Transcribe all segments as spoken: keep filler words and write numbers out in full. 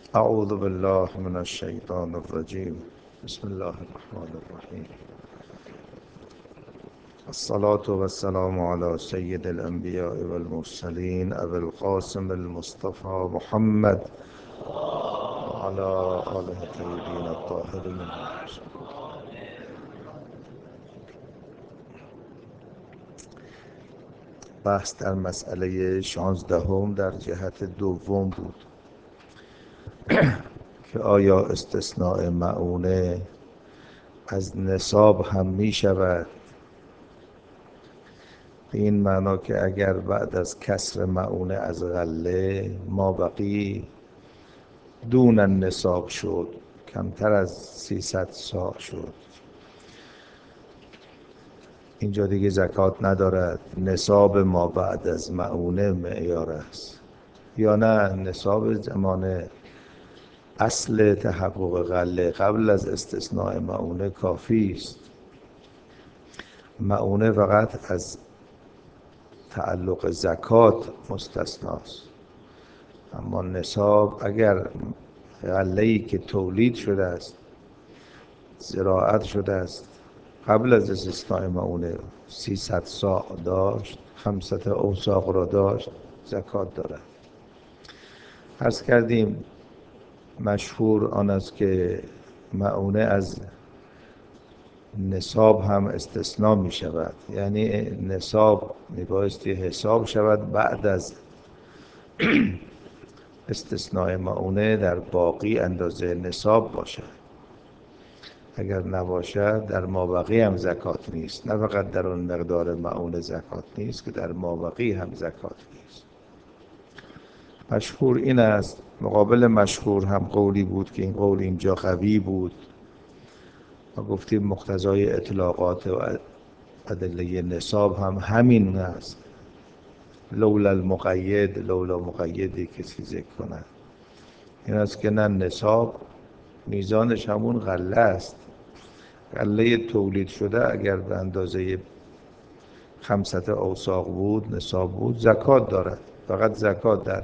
اعوذ بالله من الشیطان الرجیم. بسم الله الرحمن الرحیم. الصلاة والسلام على سید الانبیاء والمرسلین ابی القاسم المصطفى محمد وعلى آله الطیبین الطاهرین. بحث در مسئله شانزدهم در جهت دوم بود که آیا استثناء مؤونه از نصاب هم می شود، به این معنا که اگر بعد از کسر مؤونه از غله ما بقی دون النصاب شد، کمتر از سیصد صاع شد، اینجا دیگه زکات ندارد، نصاب ما بعد از مؤونه معیار است، یا نه نصاب زمان اصل تحقق غله قبل از استثناء مؤونه کافی است. مؤونه فقط از تعلق زکات مستثناست، اما نصاب اگر غله‌ای که تولید شده است، زراعت شده است، قبل از استثناء مؤونه سیصد صاع داشت، خمسط اوساق را داشت، زکات دارد. عرض کردیم مشهور آن است که مؤونه از نصاب هم استثناء می شود، یعنی نصاب می بایستی حساب شود بعد از استثناء مؤونه در باقی اندازه نصاب باشد. اگر نباشد در مابقی هم زکات نیست، نه فقط در اون مقدار مؤونه زکات نیست که در مابقی هم زکات نیست. مشهور این است. مقابل مشهور هم قولی بود که این قول اینجا قوی بود و گفتیم مقتضای اطلاقات و ادله نصاب هم همین است. لولا المقید، لولا مقیدی کسی ذکر کند، این است که نه، نصاب میزانش همون غله است. غله تولید شده اگر به اندازه خمسط اوساق بود، نصاب بود، زکات دارد. فقط زکات در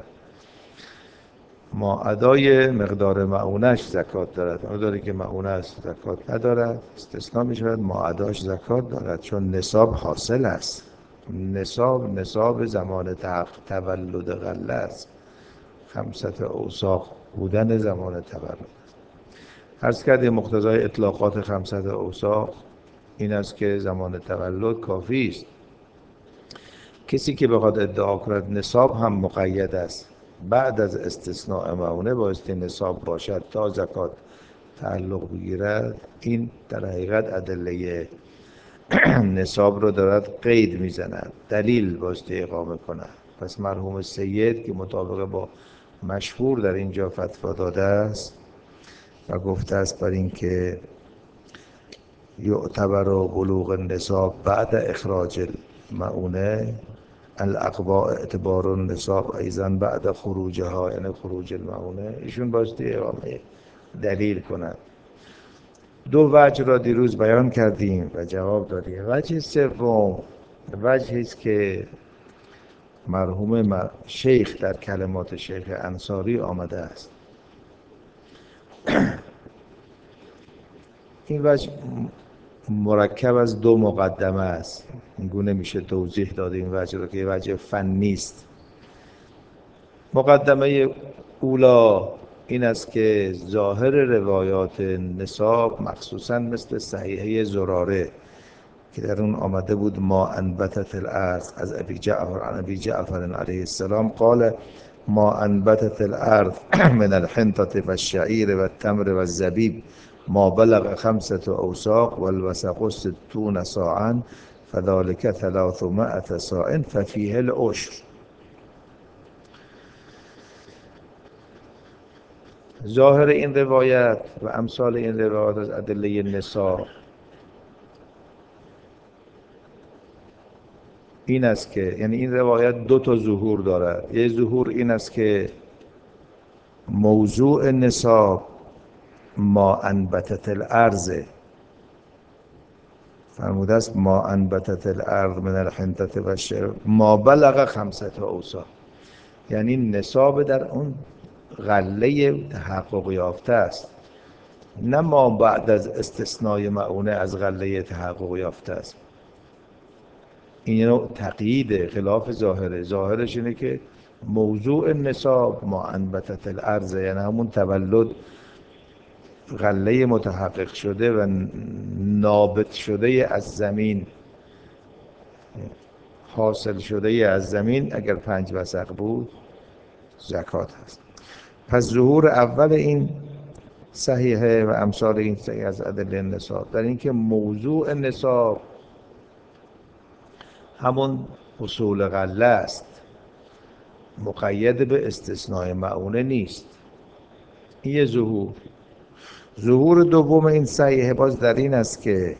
ما ادای مقدار مؤونش زکات دارد. مقداری که مؤونه است زکات ندارد، استثناء می شود، ما اداش زکات دارد، چون نصاب حاصل است. نصاب نصاب زمان تولد غله است، خمسط اوساق بودن زمان تولد. عرض کردیم مقتضای اطلاقات خمسط اوساق این است که زمان تولد کافی است. کسی که بخواد ادعا کند نصاب هم مقید است، بعد از استثناء مؤونه بایستی نصاب باشد تا زکات تعلق بگیرد، این در حقیقت ادله نصاب رو دارد قید میزند، دلیل بایستی اقامه کند. پس مرحوم سید که مطابق با مشهور در اینجا فتوا داده است و گفته است بر این که یعتبر بلوغ النصاب بعد اخراج المؤونه، الاقوا اعتبار النصاب ایضا بعد خروجها، یعنی خروج المؤونه، ایشون بایستی اقامه دلیل کند. دو وجه را دیروز بیان کردیم و جواب دادیم. وجه سوم وجهی است که مرحوم شیخ در کلمات شیخ انصاری آمده است. این وجه مرکب از دو مقدمه است، این گونه میشه توضیح داد این وجه رو که وجه فنی است. مقدمه اولا این است که ظاهر روایات نصاب مخصوصا مثل صحیحه زراره که در اون آمده بود ما انبتت الارض از ابی جعفر عن ابی جعفر علیه السلام قال ما انبتت الارض من الحنطة والشعير والتمر والزبيب ما بلغ خمسة اوساق والوسق ستون صاعا فذلك ثلاثمائة صاع ففيه العشر. ظاهر این روایت و امثال این روایت از ادله نصاب این است که، یعنی این روایت دو تا ظهور دارد. یک ظهور این است که موضوع نصاب ما انبتت الارض، فرموده است ما انبتت الارض من الحنطة والشعير ما بلغ خمسة اوساق، یعنی نصاب در اون غله تحقق یافته است، نه ما بعد از استثنای معونه از غله تحقق یافته است. این نوع تقییده، خلاف ظاهره. ظاهرش اینه که موضوع نصاب ما انبتت الارض، یعنی همون تولد غله متحقق شده و نابت شده از زمین، حاصل شده از زمین اگر پنج وسق بود زکات هست. پس ظهور اول این صحیحه و امثال این صحیح از ادله نصاب در این که موضوع نصاب همون حصول غله است، مقید به استثناء معونه نیست. این یه ظهور. ظهور دوم این صحیحه باز در این است که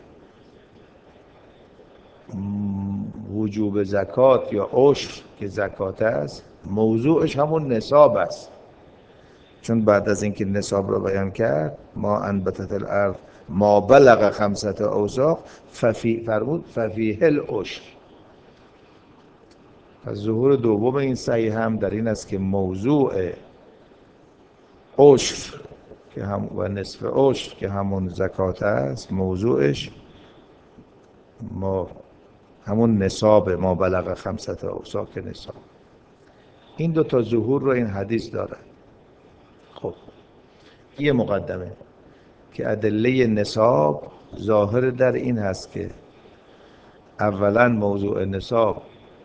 وجوب زکات یا عشر که زکات است موضوعش همون نصاب است، چون بعد از اینکه نصاب رو بیان کرد ما انبتت الارض ما بلغ خمسة اوساق ففی فرمود ففیه العشر. پس ظهور دوم این صحیح هم در این است که موضوع عشر که هم و نصف عشر که همون زکات است موضوعش ما همون نصاب ما بلغ خمسة اوساق که نصاب. این دو تا ظهور رو این حدیث داره. خب یه مقدمه که ادله نصاب ظاهر در این هست که اولا موضوع نصاب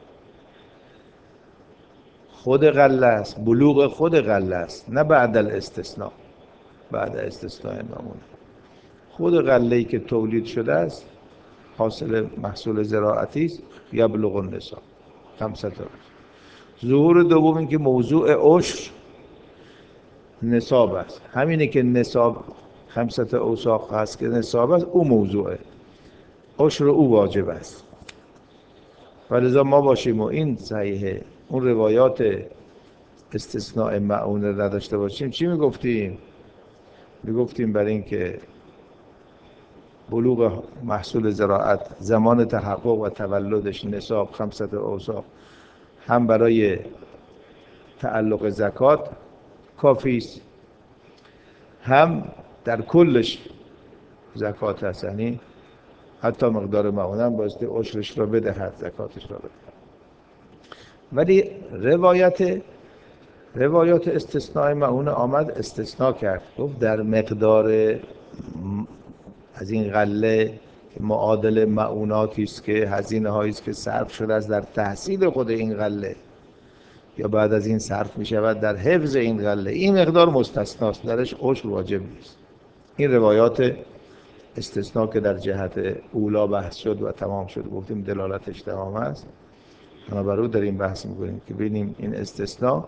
خود غله است، بلوغ خود غله است، نه بعد الاستثناء. بعد استثناء معونه خود غله‌ای که تولید شده است حاصل محصول زراعتی است، یبلغ النصاب خمسة اوساق. ظهور دوم این که موضوع عشر نصاب است، همینه که نصاب خمسة اوساق هست که نصاب است، او موضوعه، عشر او واجب است. ولذا ما باشیم و این صحیحه اون روایات استثناء معونه نداشته باشیم چی میگفتیم؟ میگفتیم برای این که بلوغ محصول زراعت زمان تحقق و تولدش نصاب خمسة اوساق هم برای تعلق زکات کافی است، هم در کلش زکات هست، یعنی حتی مقدار معونه هم بایستی عشرش را بدهد، زکاتش را بدهد. ولی روایت روایات استثناء معونه آمد استثناء کرد، گفت در مقدار از این غله که معادل معوناتی است که هزینه هایی است که صرف شده است در تحصیل خود این غله یا بعد از این صرف می شود در حفظ این غله، این مقدار مستثناست، درش عشر واجب نیست. این روایات استثناء که در جهت اولا بحث شد و تمام شد، گفتیم دلالتش تمام است، بنابراین در این بحث می‌کنیم که ببینیم این استثناء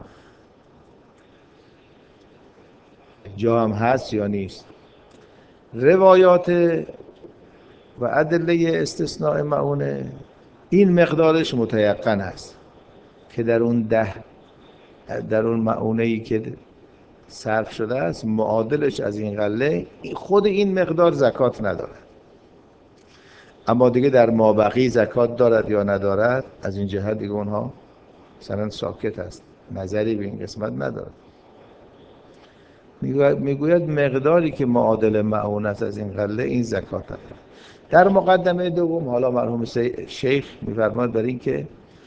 جا هم هست یا نیست. روایات و ادله استثناء معونه این مقدارش متیقن است که در اون ده در اون معونه‌ای که صرف شده است معادلش از این غله خود این مقدار زکات ندارد، اما دیگه در مابقی زکات دارد یا ندارد از این جهت دیگه اونها مثلا ساکت است، نظری به این قسمت ندارد. میگوید مقداری که معادل معونه است از این غله این زکات ندارد. در مقدمه دوم حالا مرحوم شیخ می‌فرماید برای این که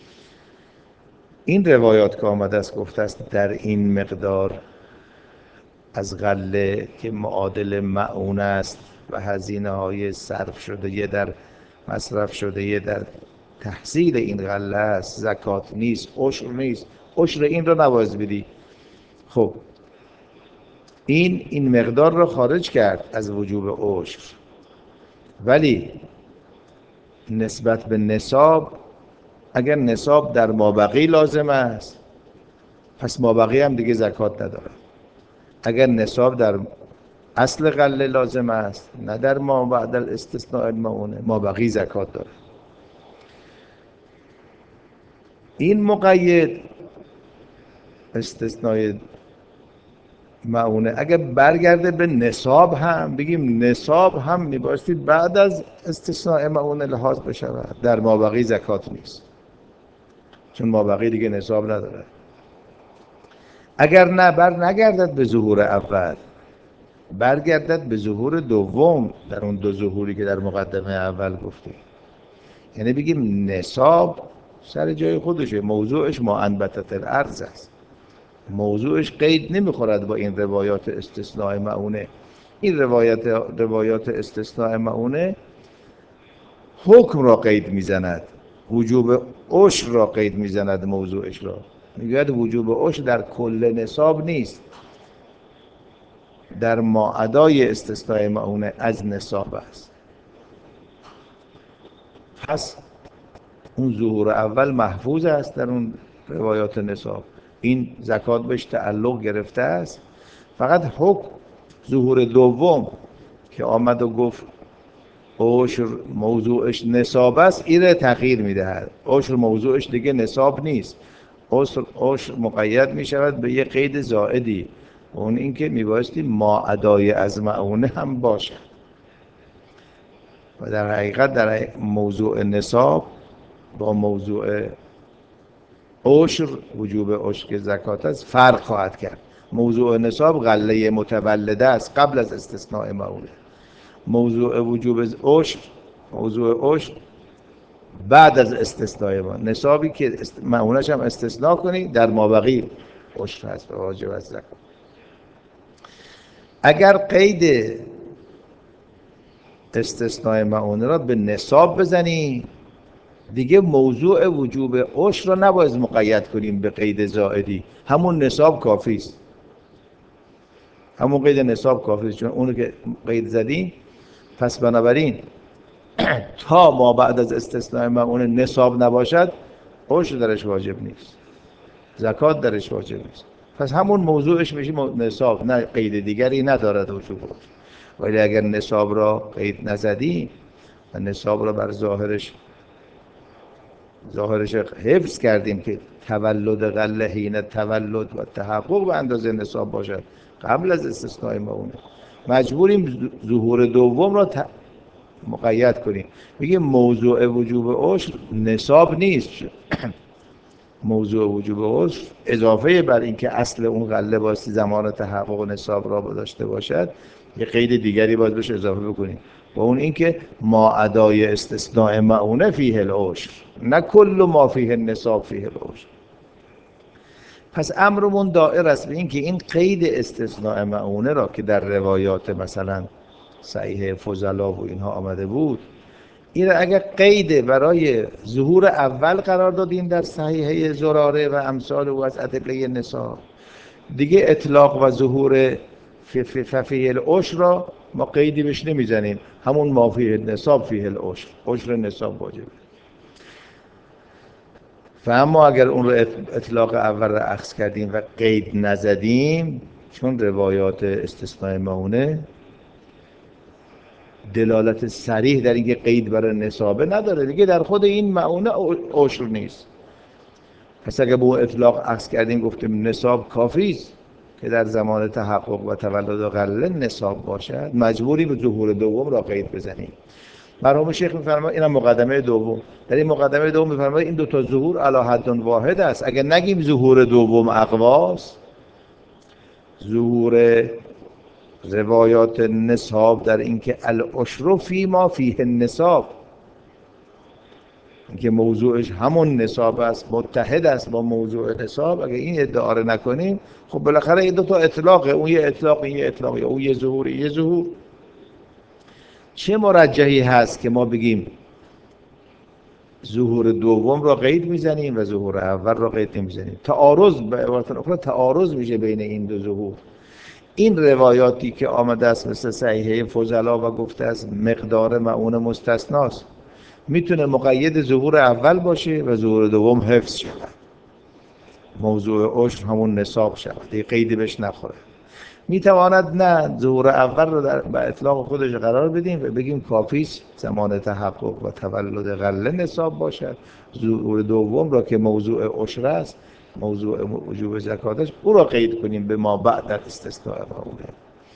این روایات که آمده است گفته است در این مقدار از غله که معادل معونه است و هزینه های صرف شده یه در مصرف شده یه در تحصیل این غله است زکات نیست، عشر نیست، عشر این رو نباید بدی. خب این این مقدار رو خارج کرد از وجوب عشر، ولی نسبت به نصاب اگر نصاب در مابقی لازم است پس مابقی هم دیگه زکات نداره. اگر نصاب در اصل غله لازم است نه در ما بعد الاستثناء المعونه مابقی زکات داره. این مقید استثناء معونه اگر برگرده به نصاب هم بگیم نصاب هم میبایستی بعد از استثناء معونه لحاظ بشود، در مابقی زکات نیست چون مابقی دیگه نصاب نداره. اگر نه بر نگردد به ظهور اول، برگردد به ظهور دوم در اون دو ظهوری که در مقدمه اول گفتیم. یعنی بگیم نصاب سر جای خودشه، موضوعش ما انبتت الارض است، موضوعش قید نمیخورد با این روایات استثناء مؤونه. این روایت روایات استثناء مؤونه حکم را قید میزند، وجوب عشر را قید میزند، موضوعش را میگوید وجوب عشر در کل نصاب نیست، در ماعدای استثناء مؤونه از نصاب است. پس اون ظهور اول محفوظ است در اون روایات نصاب، این زکات بهش تعلق گرفته است. فقط حکم ظهور دوم که آمد و گفت عشر موضوعش نصاب است، این تغییر میدهد. عشر موضوعش دیگه نصاب نیست، عشر عشر مقید میشود به یه قید زائدی، اون اینکه میبایستی ماعدای از مؤونه هم باشد. و در حقیقت در موضوع نصاب با موضوع عشر، وجوب عشر که زکات است، فرق خواهد کرد. موضوع نصاب غله متولده است قبل از استثناء مؤونه. موضوع وجوب عشر، موضوع عشر بعد از استثناء ما، نصابی که مؤونه‌اش هم استثناء کنی در مابقی عشر هست و واجب از زکات. اگر قید استثناء مؤونه را به نصاب بزنی، دیگه موضوع وجوب عشر را نباید مقید کنیم به قید زائدی، همون نصاب کافی است، همون قید نصاب کافی است، چون اونو که قید زدیم. پس بنابراین تا ما بعد از استثناء مؤونه نصاب نباشد، عشر درش واجب نیست، زکات درش واجب نیست. پس همون موضوعش میشه نصاب، نه قید دیگری ندارد وجوب عشر. ولی اگر نصاب را قید نزدی و نصاب را بر ظاهرش ظاهرش حفظ کردیم که تولد غله حین تولد و تحقق به اندازه نصاب باشد قبل از استثناء مؤونه، مجبوریم ظهور دوم را ت... مقید کنیم، بگیم موضوع وجوب عشر نصاب نیست. موضوع وجوب عشر اضافه بر اینکه اصل اون غله بایستی زمان تحقق و نصاب را داشته باشد، یه قید دیگری باید بهش اضافه بکنیم، و اون اینکه ما ادای استثناء مؤونه فیه العشر، نه کل ما فیه النصاب فیه العشر. پس امرمون دائر است به اینکه این قید استثناء مؤونه را که در روایات مثلا صحیح فضلا و اینها آمده بود، این را اگر قید برای ظهور اول قرار دادیم در صحیحه زراره و امثال و از ادله نصاب، دیگه اطلاق و ظهور ففیه العشر را ما قیدی بهش نمیزنیم، همون ما فیه النصاب فیه العشر، عشر نصاب واجبه. و اما اگر اون رو اطلاق اول را اخذ کردیم و قید نزدیم، چون روایات استثناء مؤونه دلالت صریح در اینکه قید برای نصابه نداره، دیگه در خود این مؤونه عشر نیست. پس اگر به اون اطلاق اخذ کردیم گفتیم نصاب کافی است که در زمان تحقق و تولد غله نصاب باشد، مجبوری به ظهور دوم را قید بزنیم. مرحوم شیخ می‌فرماید اینم مقدمه دوم، در این مقدمه دوم می‌فرماید این دو تا ظهور علی حد واحد است. اگر نگیم ظهور دوم اقواس، ظهور روایات نصاب در اینکه العشر فی ما فیه النصاب، اینکه موضوعش همون نصاب است، متحد است با موضوع نصاب، اگر این ادعا رو نکنیم، خب بالاخره این دو تا اطلاقه، اون یه اطلاق این یه اطلاق، اون یه ظهور یه ظهور. چه مرجحی هست که ما بگیم ظهور دوم را قید میزنیم و ظهور اول را قید نمیزنیم؟ تعارض، به عبارت اخرى تعارض میشه بین این دو ظهور. این روایاتی که آمده است مثل صحیحه فضلا و گفته است مقدار مؤونه مستثناست، میتونه مقید ظهور اول باشه و ظهور دوم حفظ شود، موضوع عشر همون نصاب شود، دیگه قیدی بهش نخوره. میتواند نه ظهور اول رو در به اطلاق خودش قرار بدیم و بگیم کافیست زمان تحقق و تولد غله نصاب باشد، ظهور دوم را که موضوع عشر است، موضوع وجوب زکاتش، او را قید کنیم به ما بعد در استثناء مؤونه.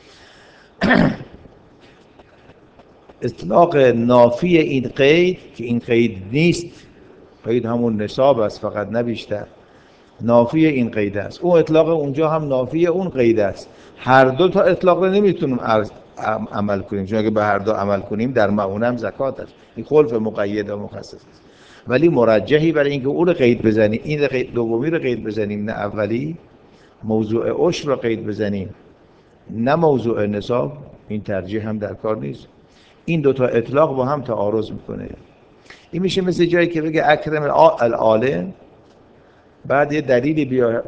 اطلاق نافی این قید که این قید نیست، قید همون نصاب است فقط نه بیشتر، نافی این قید است. اون اطلاق اونجا هم نافی اون قید است. هر دو تا اطلاق رو نمیتونیم عمل کنیم، چون اگه به هر دو عمل کنیم در معونه هم زکات است. این خلف مقید و مخصص است. ولی مرجحی برای اینکه اون رو قید بزنیم، این قید دومی رو قید بزنیم نه اولی، موضوع عشر رو قید بزنیم نه موضوع نصاب، این ترجیح هم در کار نیست. این دو تا اطلاق با هم تعارض میکنه. این میشه مثل جایی که بگه اکرم العالم، بعد یه دلیلی بیاد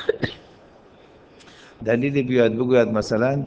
دلیلی بیاد بگوید مثلا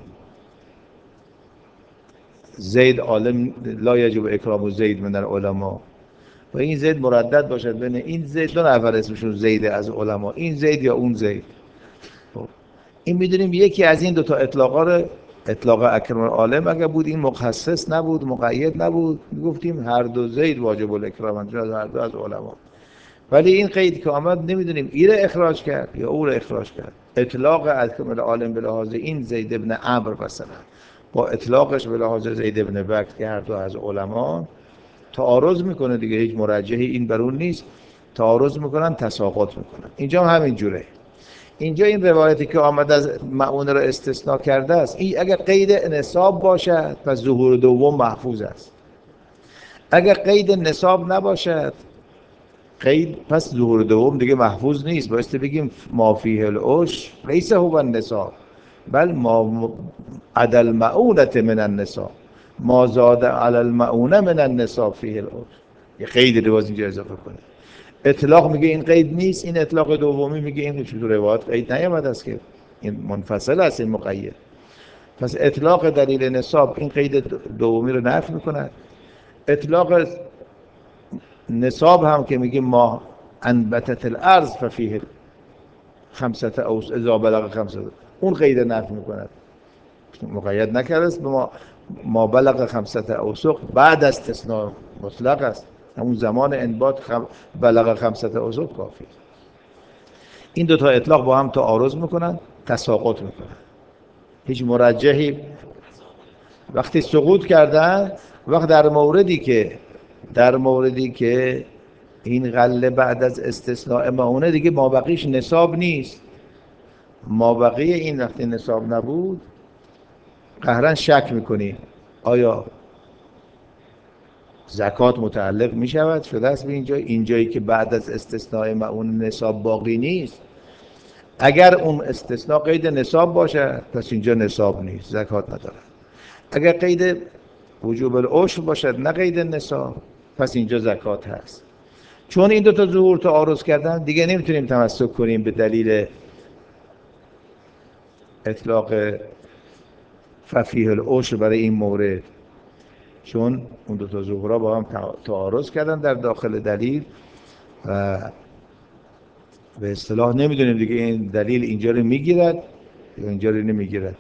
زید عالم لا یجب اکرام زید من العلماء، و این زید مردد باشد بین این زید، دو نفر اسمشون زیده از علما، این زید یا اون زید. خب این میدونیم یکی از این دو تا اطلاقا رو، اطلاق اکرم العالم اگر بود این مخصص نبود، مقید نبود، میگفتیم هر دو زید واجب الاکرام، چون هر دو از علما. ولی این قید که آمد نمیدونیم این رو اخراج کرد یا او رو اخراج کرد. اطلاق اکرم العالم به لحاظ این زید ابن عمرو مثلا با اطلاقش به لحاظ زید ابن بکر که هر دو از علما، تعارض میکنه دیگه، هیچ مرجحی این بر اون نیست، تعارض میکنن، تساقط میکنن. اینجا هم همین جوره. اینجا این روایتی که آمد از معونه رو استثناء کرده است، این اگر قید نصاب باشد پس ظهور دوم محفوظ است. اگر قید نصاب نباشد قید پس ظهور دوم دیگه محفوظ نیست. بایستی بگیم ما فیه العشر لیس هو النصاب بل ما عدل المعونة من النصاب، ما زاد علی المعونه من النصاب فیه العشر. یه قید رو باز اینجا اضافه کنه. اطلاق میگه این قید نیست، این اطلاق دومی میگه این تو روایات قید نیامده است که این منفصل است این مقید. پس اطلاق دلیل نصاب این قید دومی رو نفی میکنه. اطلاق نصاب هم که میگه ما انبتت الارض ففیه خمسه اوس اذا بلغ خمسه، اون قید نفی میکنه، مقید نکرده است به ما ما بلغ خمسه اوسق، بعد از استثناء مطلق است، همون زمان انبات خم... بلغ خمسه اوسق کافی. این دو تا اطلاق با هم تعارض میکنن، تساقط میکنن. هیچ مرجحی وقتی سقوط کردن، وقت در موردی که در موردی که این غله بعد از استثناء معونه دیگه مابقیش نصاب نیست، مابقی این وقتی نصاب نبود قهرن شک میکنی آیا زکات متعلق میشود شده است به اینجا، اینجایی که بعد از استثناء معونه نصاب باقی نیست. اگر اون استثناء قید نصاب باشه پس اینجا نصاب نیست، زکات نداره. اگر قید وجوب العشر باشد نه قید نصاب پس اینجا زکات هست. چون این دو تا ظهور تعارض کردن دیگه نمیتونیم تمسک کنیم به دلیل اطلاق ففیه العشر برای این مورد، چون اون دو تا ظهورها با هم تعارض کردن در داخل دلیل و به اصطلاح نمیدونیم دیگه این دلیل اینجا رو میگیرد یا اینجا رو نمیگیرد.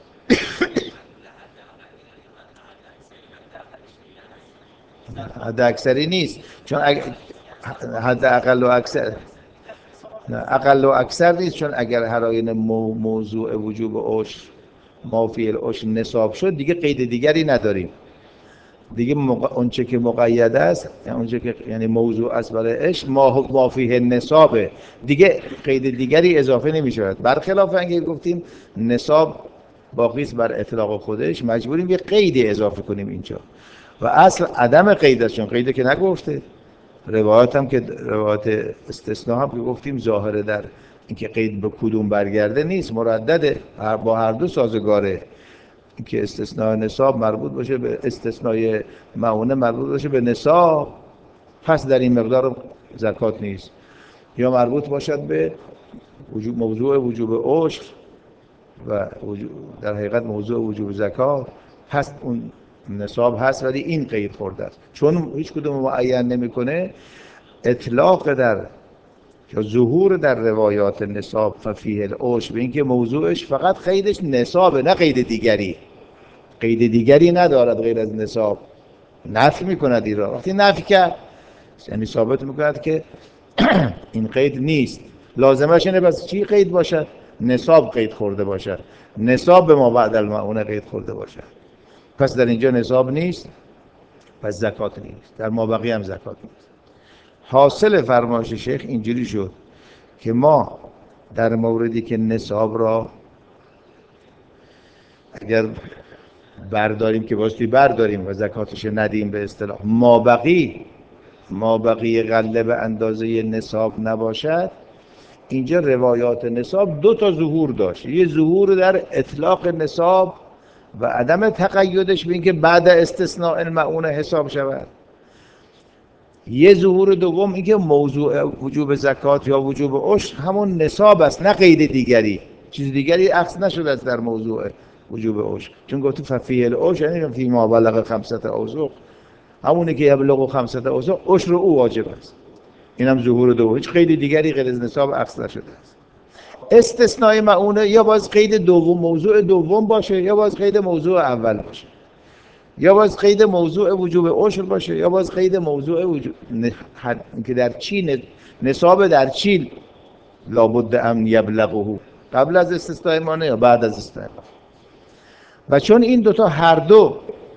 حد اکثری نیست، چون اگر حد اقل و اکثر نه اقل و اکثر نیست، چون اگر هر آینه مو موضوع وجوب عشر ما فی العشر نصاب شد دیگه قید دیگری نداریم دیگه. مق... اونچه که مقید است یعنی اونچه که یعنی موضوع است برای عشق ما ما فیه نصابه، دیگه قید دیگری اضافه نمیشه. برخلاف اینکه گفتیم نصاب باقی است بر اطلاق خودش، مجبوریم یه قیدی اضافه کنیم اینجا و اصل عدم قید است، چون قیدی که نگفته. روایات هم که روایات استثناء هم که گفتیم ظاهره در اینکه قید به کدوم برگرده نیست، مردده، با هر دو سازگاره. اینکه استثناء نصاب مربوط باشه به استثناء معونه مربوط باشه به نصاب پس در این مقدار زکات نیست، یا مربوط باشد به وجوب موضوع وجوب عشر و در حقیقت موضوع وجوب زکات پس اون نصاب هست ولی این قید خورده است. چون هیچ کدوم معین نمیکنه، اطلاق در یا ظهور در روایات نصاب ففیه العشر به اینکه موضوعش فقط قیدش نصابه نه قید دیگری، قید دیگری ندارد غیر از نصاب، نفی میکند این را. وقتی نفی کرد یعنی ثابت میکند که این قید نیست. لازمش اینه بس چی قید باشد؟ نصاب قید خورده باشد، نصاب به ما بعد المعونه قید خورده باشد. پس در اینجا نصاب نیست، پس زکات نیست، در ما بقیه هم زکات نیست. حاصل فرمایش شیخ اینجوری شد که ما در موردی که نصاب را اگر برداریم که باستی برداریم و زکاتش ندیم به اصطلاح مابقی مابقی غله به اندازه نصاب نباشد، اینجا روایات نصاب دو تا ظهور داشت. یه ظهور در اطلاق نصاب و عدم تقیدش به اینکه بعد استثناء المعونه حساب شود. یه ظهور دوم اینکه موضوع وجوب زکات یا وجوب عشر همون نصاب است، نه قید دیگری، چیز دیگری اخذ نشده است در موضوع وجوب عشر. چون گفت ففیه العشر یعنی فی ما بلغ خمسة اوسق، همونی که یبلغ خمسة اوسق عشر او واجب است. اینم ظهور دوم، هیچ قید دیگری غیر از نصاب اخذ نشده است. استثناء معونه یا باز قید دوم موضوع دوم باشه یا باز قید موضوع اول باشه، یا باز قید موضوع وجوب عشر باشه یا باز قید موضوع وجوب که در چی نصاب در چی لابد ان یبلغه، قبل از استثناء معونه یا بعد از استثناء. و چون این دوتا هر دو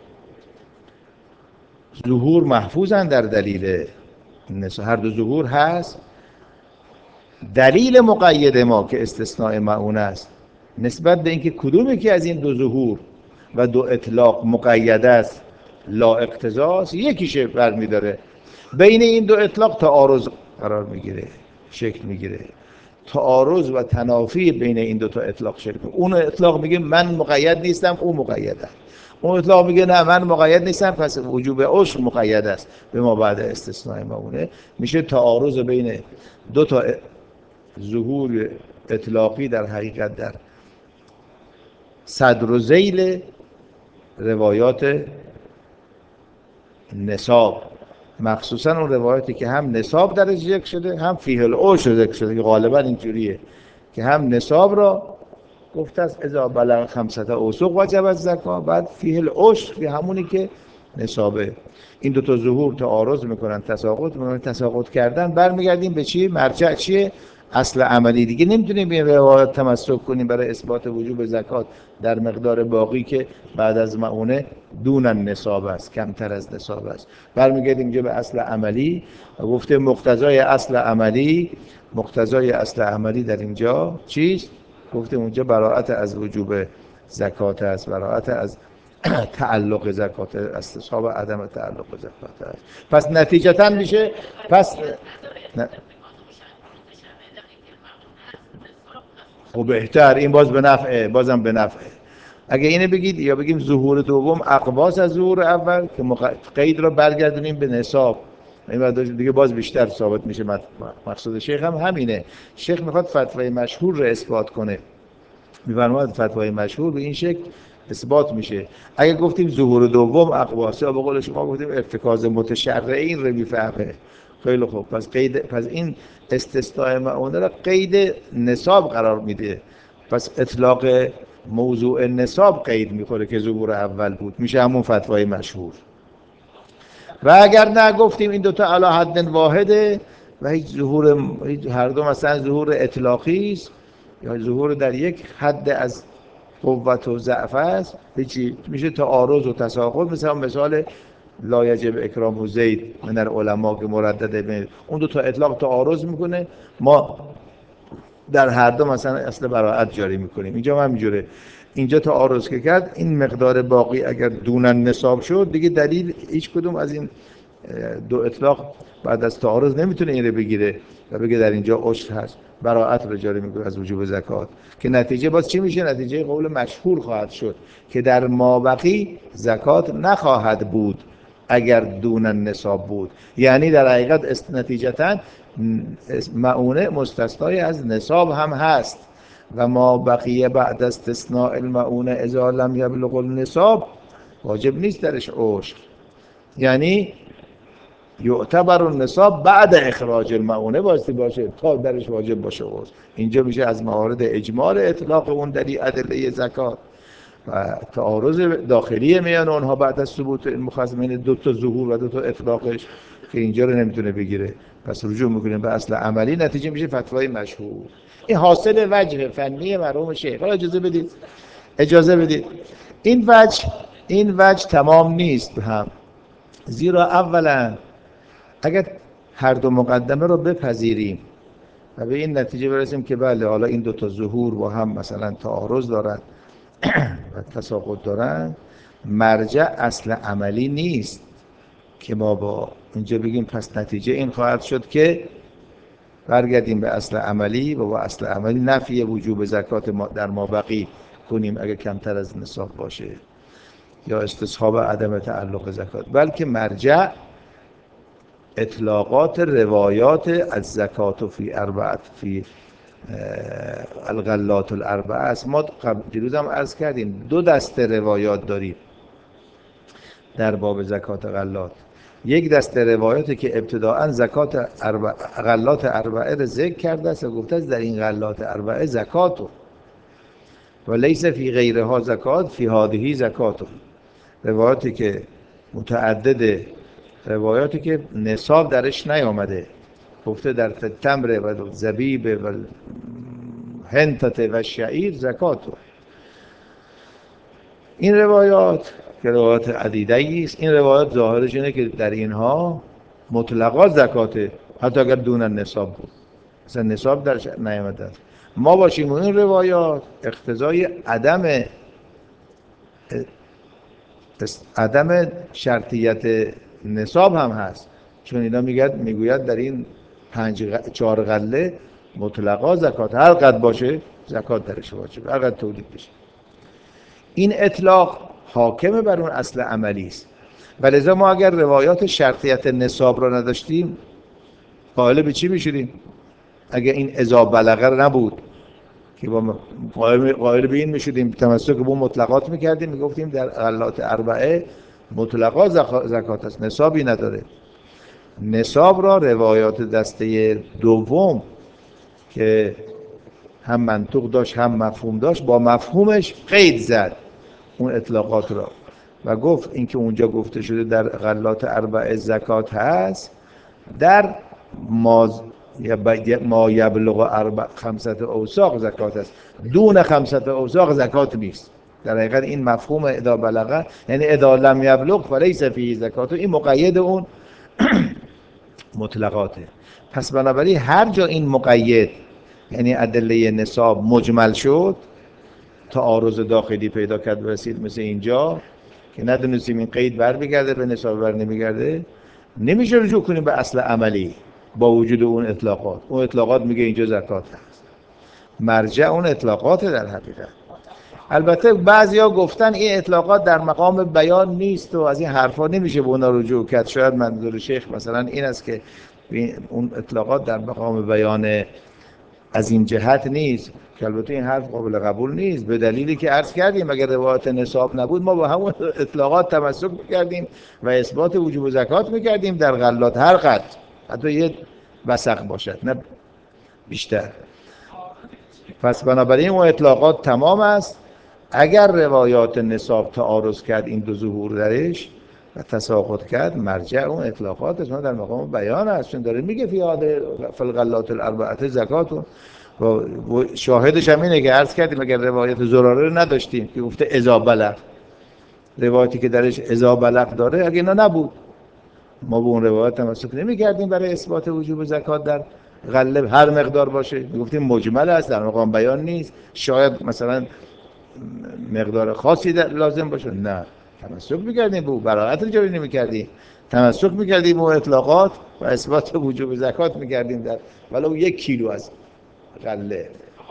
ظهور محفوظن در دلیل نصاب، هر دو ظهور هست، دلیل مقید ما که استثناء معونه است نسبت به اینکه کدومی که از این دو ظهور و دو اطلاق مقید است لا اقتضاست، یکیشه برمیداره. بین این دو اطلاق تعارض قرار میگیره، شکل میگیره، تعارض و تنافی بین این دو تا اطلاق شکل میگیره. اون اطلاق میگه من مقید نیستم، اون مقیده. اون اطلاق میگه نه من مقید نیستم، پس وجوب عشر مقید است به ما بعد استثناء معونه. میشه تعارض بین دو تا ظهور اطلاقی در حقیقت در صدر و ذیل روایات نصاب، مخصوصا اون روایاتی که هم نصاب درش ذکر شده هم فیه العشر ذکر شده که غالبا اینجوریه که هم نصاب را گفته است اذا بلغ خمسة اوسق وجب الزکات، بعد فیه العشر به همونی که نصابه. این دو تا ظهور تعارض میکنن، تساقط میکنن. تساقط کردن برمیگردیم به چی؟ مرجع چیه؟ اصل عملی. دیگه نمیتونیم به روایات تمسک کنیم برای اثبات وجوب زکات در مقدار باقی که بعد از معونه دون النصاب است، کمتر از نصاب است. برمیگردیم اینجا به اصل عملی و گفته مقتضای اصل عملی، مقتضای اصل عملی در اینجا چیست؟ گفته اونجا براءت از وجوب زکات است، براءت از تعلق زکات، استصحاب عدم تعلق زکات است. پس نتیجتا میشه پس ن... خب بهتر این باز به نفعه، بازم به نفعه. اگه اینه بگید یا بگیم ظهور دوم اقواس از ظهور اول که مخ... قید را برگردونیم به نصاب، این دیگه باز بیشتر ثابت میشه. مقصود شیخ هم همینه. شیخ میخواد فتوای مشهور رو اثبات کنه. میفرماید فتوای مشهور به این شکل اثبات میشه. اگه گفتیم ظهور دوم اقواس، یا به قول شما گفتیم ارتکاز متشرعین رو میفهمه. خیلی خوب، پس قید پس این استثناء معونه را قید نصاب قرار میده. پس اطلاق موضوع نصاب قید میخوره که ظهور اول بود، میشه همون فتوای مشهور. و اگر نه گفتیم این دوتا علی حد واحده و هیچ ظهور، هر دو مثلا ظهور اطلاقی است یا ظهور در یک حد از قوت و ضعف است، هیچی، میشه تعارض و تساقط. مثلا مثال لا یجب اکرام زید من العلماء که مردده بین اون دو تا اطلاق تعارض میکنه، ما در هر دو مثلا اصل براءت جاری میکنیم. اینجا هم همینجوره، اینجا تعارض که کرد این مقدار باقی اگر دون نصاب شد دیگه دلیل هیچ کدوم از این دو اطلاق بعد از تعارض نمیتونه این رو بگیره و بگه در اینجا عشر هست، براءت رو جاری میکنه از وجوب زکات. که نتیجه باز چی میشه؟ نتیجه قول مشهور خواهد شد که در مابقی زکات نخواهد بود اگر دون نصاب بود. یعنی در حقیقت نتیجتا معونه مستثنای از نصاب هم هست و ما بقیه بعد از استثناء المعونه اذا لم یبلغ النصاب واجب نیست درش عشر. یعنی یعتبر النصاب بعد اخراج المعونه باستی باشه تا درش واجب باشه عشر. اینجا میشه از موارد اجمال اطلاق اون دلیل ادله زکات و تعارض داخلی میان اونها بعد از ثبوت المخزمین دو تا ظهور و دو تا اطلاقش که اینجا رو نمیتونه بگیره. پس رجوع میکنیم به اصل عملی، نتیجه میشه فتوای مشهور. این حاصل وجه فنی مرحوم شیخ. حالا اجازه بدید اجازه بدید این وجه این وجه تمام نیست هم، زیرا اولا اگر هر دو مقدمه رو بپذیریم و به این نتیجه برسیم که بله حالا این دو تا ظهور با هم مثلا تعارض دارن و تساقط دارن، مرجع اصل عملی نیست که ما با اینجا بگیم پس نتیجه این خواهد شد که برگردیم به اصل عملی و با اصل عملی نفی وجوب زکات در مابقی کنیم اگر کمتر از نصاب باشه یا استصحاب عدم تعلق زکات، بلکه مرجع اطلاقات روایات از زکات و فی اربعت فی الغلات الاربعه است. ما قبل دیروز هم عرض کردیم دو دسته روایات داریم در باب زکات غلات. یک دسته روایاتی که ابتداءً زکات اربع... غلات اربعه را ذکر کرده است و گفته است در این غلات اربعه زکات و لیس فی غیرها زکات فی هذه زکات. روایاتی که متعدد، روایاتی که نصاب درش نیامده، گفته در تمر و زبیب و هنتت و شعیر زکات. این روایات که روایات عدیده است، این روایات ظاهرش اینه که در اینها مطلقا زکاته حتی اگر دون نصاب بود، مثلا نصاب درش نیامده. ما باشیم و این روایات اقتضای عدم عدم شرطیت نصاب هم هست، چون اینا میگد میگوید در این پنج غ... چهار غله مطلقا زکات، هر قد باشه زکات درش واجب، هر قد تولید بشه. این اطلاق حاکم بر اون اصل عملی است. ولذا ما اگر روایات شرطیت نصاب را نداشتیم قائل به چی میشدیم؟ اگر این اذا بلغه نبود که با قائل به این میشدیم تمسک به مطلقات میکردیم، میگفتیم در غلات اربعه مطلقا زکات است، نصابی نداره. نصاب را روایات دسته دوم که هم منطق داشت هم مفهوم داشت، با مفهومش قید زد اون اطلاقات را و گفت اینکه اونجا گفته شده در غلات اربعه زکات هست، در ما ما یبلغ اربع خمسة اوساق زکات است، دون خمسة اوساق زکات نیست. در حقیقت این مفهوم اذا بلغه یعنی اذا لم یبلغ فلیس فیه زکات، این مقید اون مطلقاته. پس بنابراین هر جا این مقید یعنی ادله نصاب مجمل شد، تعارض داخلی پیدا کرد رسید مثل اینجا که ندونستیم این قید بر بگرده به نصاب بر نمیگرده، نمیشه رجوع کنیم به اصل عملی با وجود اون اطلاقات. اون اطلاقات میگه اینجا زکات هست، مرجع اون اطلاقات در حقیقت. البته بعضیا گفتن این اطلاقات در مقام بیان نیست و از این حرفا نمیشه به اونا رجوع کرد. شاید منظور شیخ مثلا این است که اون اطلاقات در مقام بیان از این جهت نیست، که البته این حرف قابل قبول نیست، به دلیلی که عرض کردیم اگر روایت نصاب نبود ما با همون اطلاقات تمسک می‌کردیم و اثبات وجوب زکات می‌کردیم در غلات هر قدر، حتی یه وسق باشد نه بیشتر. پس بنابراین اون اطلاقات تمام است. اگر روایات نصاب تعارض کرد این دو ظهور درش و تساقط کرد، مرجع اون اطلاقات است، در مقام بیان است، چون داره میگه فی هذه فی الغلات الاربعه زکات و شاهدش هم اینه که عرض کردیم اگر روایت زراره رو نداشتیم که گفته اذا بلغ، روایتی که درش اذا بلغ داره اگه اینا نبود ما به اون روایت تمسک نمی‌کردیم برای اثبات وجوب زکات در غله هر مقدار باشه، میگفتیم مجمل است در مقام بیان نیست، شاید مثلا مقدار خاصی لازم باشه، نه تمسک می‌کردیم به براءت جاری نمی‌کردیم، تمسک می‌کردیم به اطلاقات و اثبات وجوب زکات می‌کردیم در ولو یک کیلو از غله.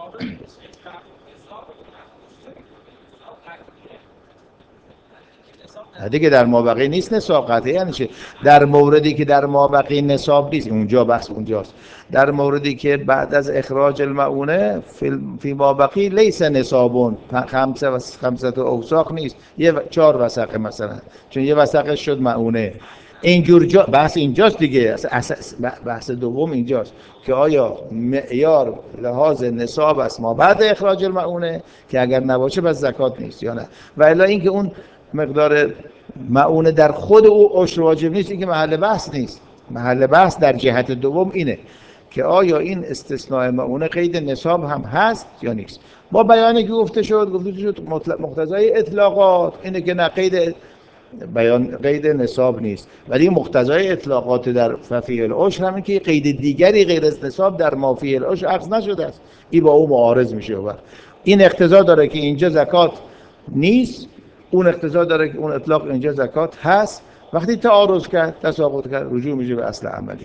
دیگه در مابقی نیست نصاب قطعی، یعنی چه؟ در موردی که در مابقی نصاب نیست، اونجا بحث اونجاست. در موردی که بعد از اخراج المعونه فی مابقی لیس نصابون، خمسه و خمسه اوساق نیست، یه چهار وسق مثلا، چون یه وسق شد معونه. اینجور جا بحث اینجاست دیگه، بحث دوم اینجاست که آیا معیار لحاظ نصاب است ما بعد اخراج المعونه که اگر نباشه بس زکات نیست یا نه، و الا اینکه اون مقدار معونه در خود او عشر واجب نیست، این که محل بحث نیست. محل بحث در جهت دوم اینه که آیا این استثناء معونه قید نصاب هم هست یا نیست. با بیانی که گفته شد گفته شد مقتضای اطلاقات اینه که نه قید بیان قید نصاب نیست، ولی مقتضای اطلاقات در ففیه العشر همین که قید دیگری غیر از نصاب در مافیه العشر اخذ نشده است، این با او معارض میشه و این اقتضا داره که اینجا زکات نیست، اون اقتضا داره که اون اطلاق اینجا زکات هست. وقتی تعارض کرد، تساقط کرد، رجوع میشه به اصل عملی.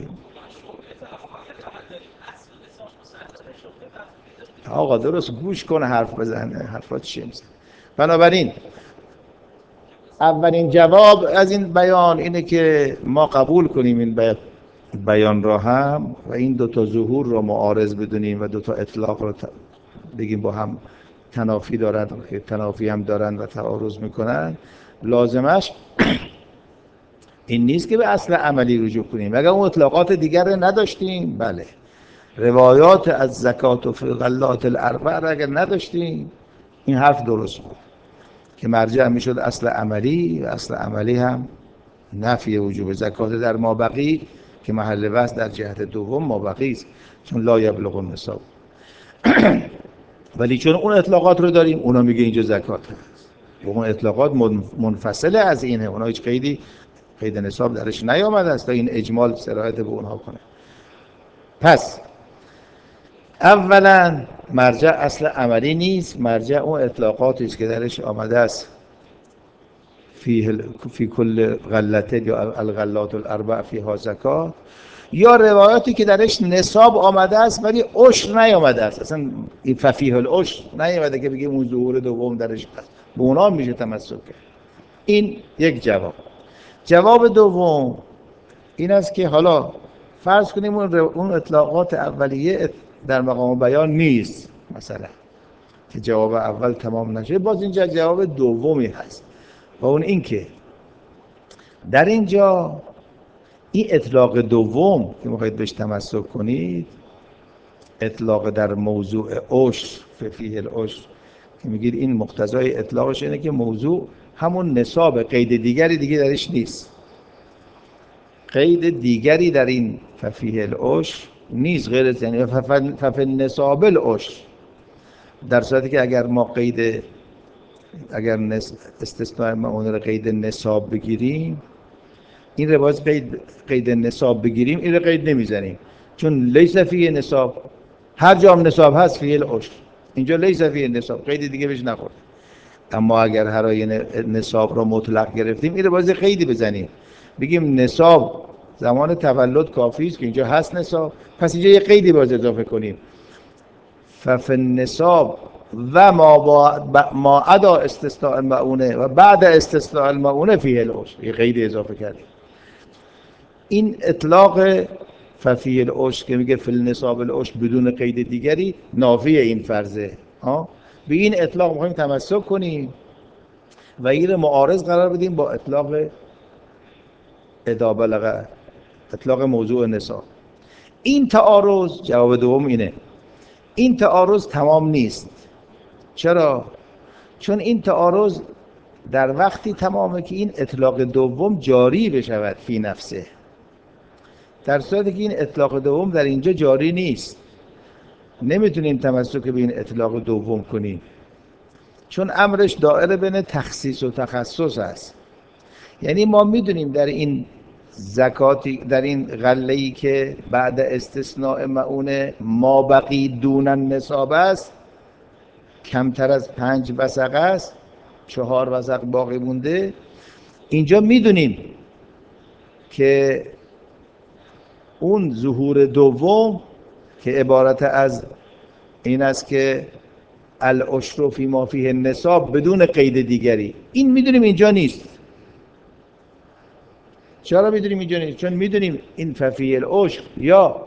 آقا درست گوش کنه حرف بزنه، حرفات چیه میزنه. بنابراین اولین جواب از این بیان اینه که ما قبول کنیم این بیان را هم و این دوتا ظهور را معارض بدونیم و دوتا اطلاق را بگیم با هم تنافی دارن که تنافی هم دارن و تعارض میکنن. لازمش این نیست که به اصل عملی رجوع کنیم. اگر اون اطلاقات دیگر نداشتیم، بله، روایات از زکات و غلات الاربع را اگر نداشتیم، این حرف درست بود که مرجع میشد اصل عملی و اصل عملی هم نفی وجوب زکات در مابقی که محل بحث در جهت دوم مابقی است، چون لا یبلغ النصاب. ولی چون اون اطلاقات رو داریم، اونا میگه اینجا زکات هست و اون اطلاقات منفصله از اینه، اونا هیچ قیدی قید نصاب درش نیامده است تا این اجمال سرایت به اونها کنه. پس اولا مرجع اصل عملی نیست، مرجع اون اطلاقاتی است که درش آمده است فی فی کل غلته یا الغلات الاربع فیها زکات، یا روایاتی که درش نصاب آمده است ولی عشر نیامده است، اصلا این ففیه العشر نیامده که بگیم اون ظهور دوم درش هست، به اونا میشه تمسک کرد. این یک جواب. جواب دوم این است که حالا فرض کنیم اون اطلاقات اولیه در مقام بیان نیست، مثلا که جواب اول تمام نشه، باز اینجا جواب دومی هست و اون این که در اینجا این اطلاق دوم که میخواید بهش تمسک کنید، اطلاق در موضوع عشر ففیه العشر که میگید این مقتضای اطلاقش اینه که موضوع همون نصاب، قید دیگری دیگه درش نیست، قید دیگری در این ففیه العشر نیست غیر از یعنی ففی نصاب العشر، در صورتی که اگر ما قید اگر استثناء معونه رو قید نصاب بگیریم، این رو باز قید قید نصاب بگیریم، این رو قید نمیزنیم، چون لیس فیه نصاب، هر جا هم نصاب هست فیه العشر، اینجا لیس فیه نصاب، قید دیگه بهش نخورد. اما اگر هر آیه نصاب رو مطلق گرفتیم، این رو باز قیدی بزنیم، بگیم نصاب زمان تولد کافی است که اینجا هست نصاب، پس اینجا یه قیدی باز اضافه کنیم، ففی النصاب و ما با ما ادا استثناء المعونه و بعد استثناء المعونه فیه العشر، یه قید اضافه کردیم. این اطلاق ففی العشر که میگه فی النصاب العشر بدون قید دیگری نافی این فرضه ها، به این اطلاق میخوایم تمسک کنیم و این رو معارض قرار بدیم با اطلاق اذا بلغ، اطلاق موضوع نصاب. این تعارض، جواب دوم اینه، این تعارض تمام نیست. چرا؟ چون این تعارض در وقتی تمامه که این اطلاق دوم جاری بشود فی نفسه، در صورتی که این اطلاق دوم در اینجا جاری نیست، نمیتونیم تمسک به این اطلاق دوم کنیم، چون امرش دائره بین تخصیص و تخصص است. یعنی ما میدونیم در این زکاتی، در این غله‌ای که بعد استثناء معونه ما بقی دون النصاب است، کمتر از پنج وسق است، چهار وسق باقی مونده، اینجا میدونیم که اون ظهور دوم که عبارت از این است که العشر فی ما فیه النصاب بدون قید دیگری، این میدونیم اینجا نیست. چرا میدونیم اینجا نیست؟ چون میدونیم این ففی العشر یا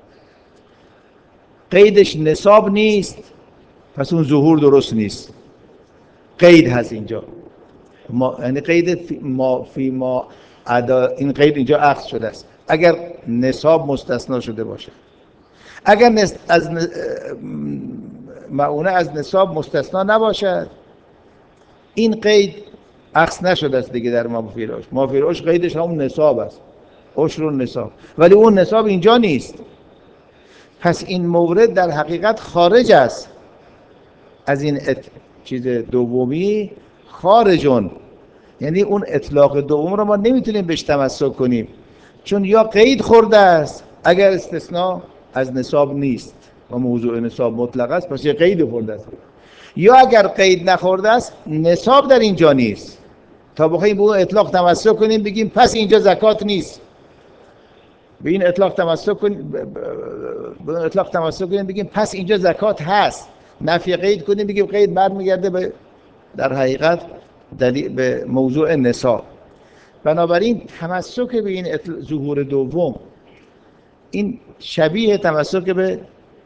قیدش نصاب نیست، پس اون ظهور درست نیست، قید هست اینجا، ما یعنی قید فی ما فی ما ادا، این قید اینجا اخذ شده است اگر نصاب مستثنا شده باشه. اگر نس... از ن... معونه از نصاب مستثنا نباشد، این قید اخذ نشده است دیگه در ما فی العشر. ما فی العشر قیدش همون نصاب است، عشر و نصاب، ولی اون نصاب اینجا نیست. پس این مورد در حقیقت خارج است از این ات... چیز دومی، خارجون یعنی اون اطلاق دوم رو ما نمیتونیم بهش تمسک کنیم، چون یا قید خورده است اگر استثناء از نصاب نیست و موضوع نصاب مطلق است، پس یه قید خورده است، یا اگر قید نخورده است نصاب در اینجا نیست تا بخوایم به اون اطلاق تمسک کنیم بگیم پس اینجا زکات نیست. به این اطلاق تمسک کنیم به اون اطلاق تمسک کنیم بگیم پس اینجا زکات هست، نفی قید کنیم بگیم قید برمیگرده به در حقیقت دلیل به موضوع نصاب. بنابراین تمسک به این ظهور دوم این شبیه تمسک به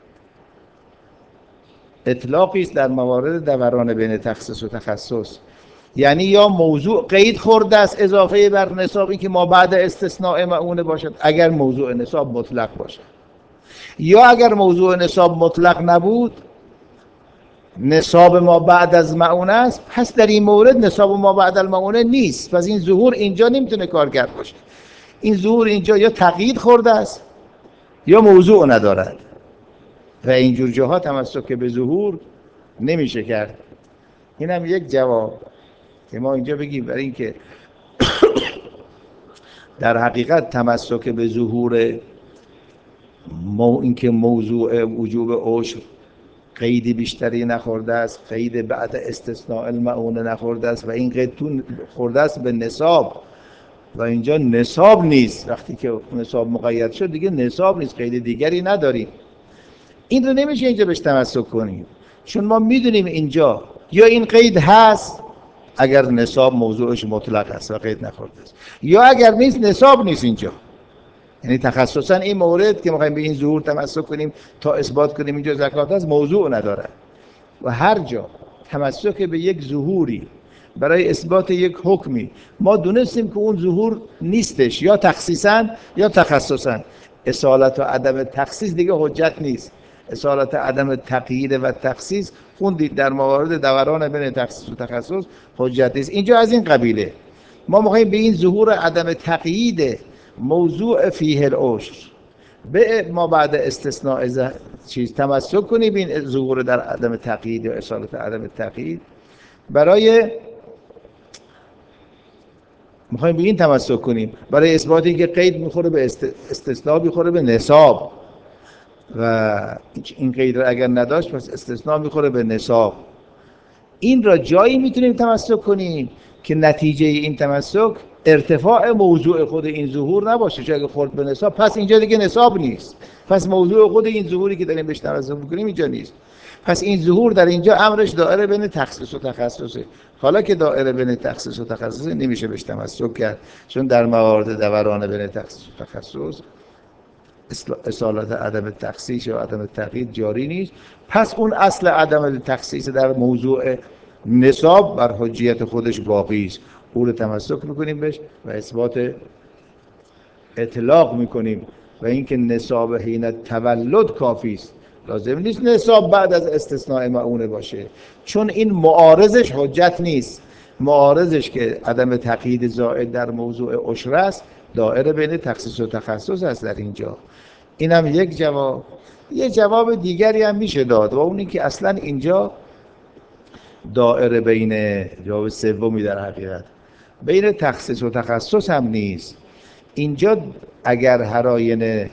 اطلاقی است در موارد دوران بین تخصیص و تخصص، یعنی یا موضوع قید خورده است اضافه بر نصابی که ما بعد استثناء معونه باشد اگر موضوع نصاب مطلق باشد، یا اگر موضوع نصاب مطلق نبود نصاب ما بعد از معونه است، پس در این مورد نصاب ما بعد از معونه نیست، پس این ظهور اینجا نمیتونه کارگر باشه. این ظهور اینجا یا تقیید خورده است یا موضوع ندارد و اینجور جاها تمسک به ظهور نمیشه کرد. این هم یک جواب که ما اینجا بگیم برای اینکه در حقیقت تمسک به ظهور مو اینکه موضوع وجوب عشر قیدی بیشتری نخورده است، قید بعد استثناء المعونه نخورده است و این قید تو خورده است به نصاب و اینجا نصاب نیست. وقتی که نصاب مقید شد دیگه نصاب نیست، قید دیگری نداریم. این رو نمیشه اینجا بهش تمسک کنیم، چون ما میدونیم اینجا یا این قید هست اگر نصاب موضوعش مطلق است و قید نخورده است، یا اگر نیست نصاب نیست اینجا. یعنی تخصصا این مورد که میخوایم به این ظهور تمسک کنیم تا اثبات کنیم اینجا زکات است موضوع نداره و هر جا تمسک به یک ظهوری برای اثبات یک حکمی ما دونستیم که اون ظهور نیستش یا تخصیصا یا تخصصا، اصالت و عدم تخصیص دیگه حجت نیست. اصالت عدم تقیید و تخصیص خوندید در موارد دوران بین تخصیص و تخصص حجت نیست. اینجا از این قبیله ما میخوایم به این ظهور عدم تقیید موضوع فیه العشر به ما بعد استثناء چیز تمسک کنیم، این ظهور در عدم تقیید یا اصالت عدم تقیید برای میخوایم به این تمسک کنیم برای اثباتی که قید میخوره به استثناء میخوره به نصاب و این قید را اگر نداشت پس استثناء میخوره به نصاب. این را جایی میتونیم تمسک کنیم که نتیجه این تمسک ارتفاع موضوع خود این ظهور نباشه، چون اگه خورد به نصاب پس اینجا دیگه نصاب نیست، پس موضوع خود این ظهوری که داریم بهش تمسک میکنیم اینجا نیست، پس این ظهور در اینجا امرش دائره بین تخصیص و تخصصه. حالا که دائره بین تخصیص و تخصصه نمیشه بهش تمسک کرد، چون در موارد دوران بین تخصیص و تخصص اصالت عدم تخصیص و عدم تقیید جاری نیست، پس اون اصل عدم تخصیص در موضوع نصاب بر حجیت خودش باقی است، او رو تمسک میکنیم بهش و اثبات اطلاق میکنیم و اینکه نصاب حین تولد کافی است، لازم نیست نصاب بعد از استثناء معونه باشه، چون این معارضش حجت نیست. معارضش که عدم تقیید زائد در موضوع عشر است دائره بین تخصیص و تخصص است در اینجا. اینم یک جواب. یه جواب دیگری هم میشه داد و اونی که اصلا اینجا دائره بین جواب سومی در حقیقت بین تخصیص و تخصص هم نیست. اینجا اگر هر آینه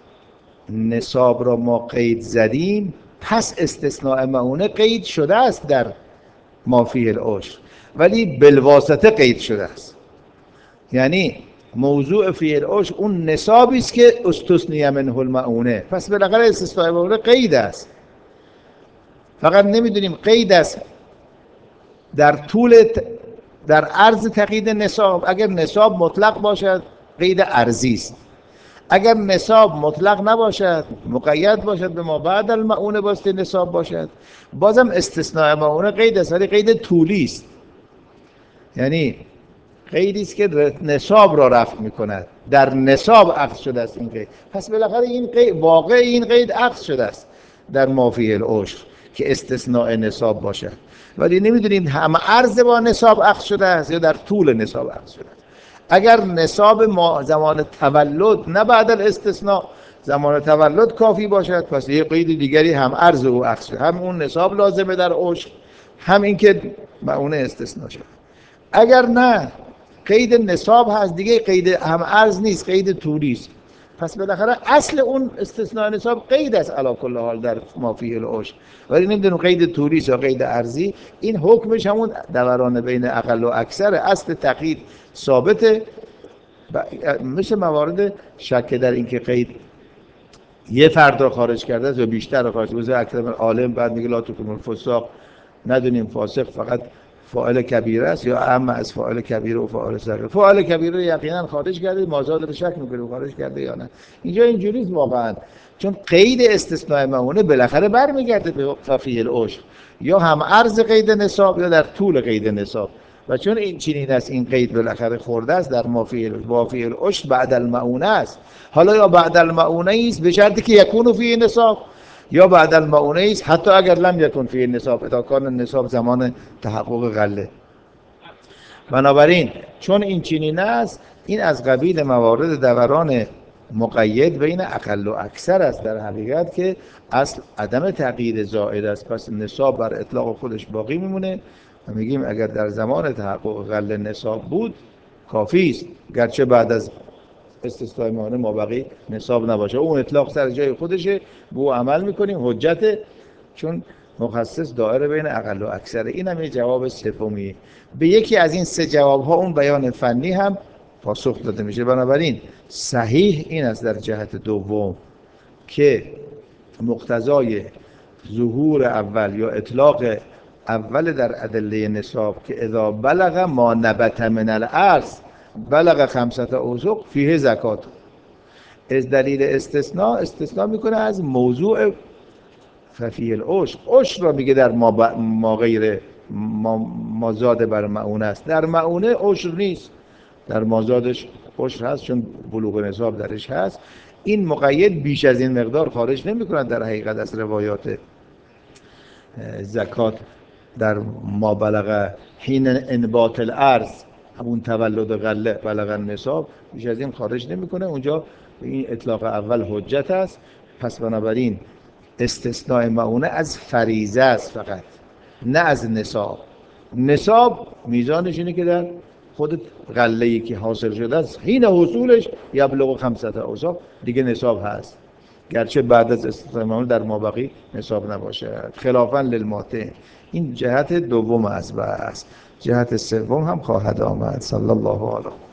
نصاب را ما قید زدیم پس استثناء معونه قید شده است در ما فیه العشر، ولی بالواسطه قید شده است. یعنی موضوع فیه العشر اون نصابی است که استثنی منه المعونه، پس بالاخره استثناء معونه قید است، فقط نمیدونیم قید است در طول در عرض تقیید نصاب. اگر نصاب مطلق باشد قید عرضی است، اگر نصاب مطلق نباشد مقید باشد به ما بعد المعونه باسته نصاب باشد بازم استثناء معونه قید است، ولی قید طولی است، یعنی قیدی است که نصاب را رفع میکند، در نصاب اخذ شده است این قید، پس بالاخره این قید واقع این قید اخذ شده است در ما فیه العشر که استثناء نصاب باشد، ولی نمیدونیم هم عرض با نصاب اخذ شده است یا در طول نصاب اخذ شده است. اگر نصاب ما زمان تولد نه بعد الاستثناء زمان تولد کافی باشد پس یه قید دیگری هم عرض او اخذ شده، هم اون نصاب لازمه در عشر هم این که معونه استثناء شد. اگر نه قید نصاب هست دیگه، قید هم ارز نیست، قید طولی است. پس بالاخره اصل اون استثناء نصاب قید است علی کل حال در ما فیه العشر، ولی نمیدونم قید طولی است یا قید ارزی. این حکمش همون دوران بین اقل و اکثر، اصل تقیید ثابته. مثل موارد شک در اینکه قید یه فرد را خارج کرده است یا بیشتر را خارج کرده است. اکثر عالم بعد میگه لا تکون فساق، ندونیم فاسق فقط فاعل کبیره است یا اما از فاعل کبیره و فاعل صغیر. فاعل کبیره یقینا خارج کرده، مازاد شک میکنه خارج کرده یا نه. اینجا اینجوریه واقعا، چون قید استثناء مؤونه بالاخره برمیگرده به ففیه العشر، یا هم عرض قید نصاب یا در طول قید نصاب. و چون این چنین است، این قید بالاخره خورده است در مافیه العشر بعد المؤونه است. حالا یا بعد المؤونه است به شرطی که یکون فیه نصاب، یا بعد المؤونه است حتی اگر لم یکن فیه نصاب، اذا کان نصاب زمان تحقق غله. بنابراین چون این چنین است، این از قبیل موارد دوران مقید بین اقل و اکثر است در حقیقت، که اصل عدم تقیید زائد است. پس نصاب بر اطلاق خودش باقی میمونه و میگیم اگر در زمان تحقق غله نصاب بود کافی است، گرچه بعد از استثناء مانع مابقی نصاب نباشه، اون اطلاق سر جای خودشه، بو عمل میکنیم حجته، چون مخصص دائره بین اقل و اکثر. این هم یه جواب سومیه. به یکی از این سه جواب ها اون بیان فنی هم پاسخ داده میشه. بنابراین صحیح این است در جهت دوم که مقتضای ظهور اول یا اطلاق اول در ادله نصاب که اذا بلغ ما نبت من الارض بلغ خمسة اوسق فیه زکات، از دلیل استثناء استثناء میکنه از موضوع ففیه العشر. عشر را میگه در ما, ب... ما غیر ما, ما زاد بر مؤونه است، در مؤونه عشر نیست، در مازادش عشر هست چون بلوغ نصاب درش هست. این مقید بیش از این مقدار خارج نمیکنن در حقیقت از روایات زکات در ما بلغ حین انبات الارض، همون تولد غله بلغ النصاب، بیش از این خارج نمیکنه. اونجا این اطلاق اول حجت است. پس بنابراین استثناء مؤونه از فریضه است فقط، نه از نصاب. نصاب میزانش اینه که در خود غله‌ای که حاصل شده است حین حصولش یبلغ خمسة اوساق دیگه نصاب هست، گرچه بعد از استثناء مؤونه در مابقی نصاب نباشه، خلافاً للماتع. این جهت دوم از بحث. جهت سوم هم خواهد آمد. صلی الله علیه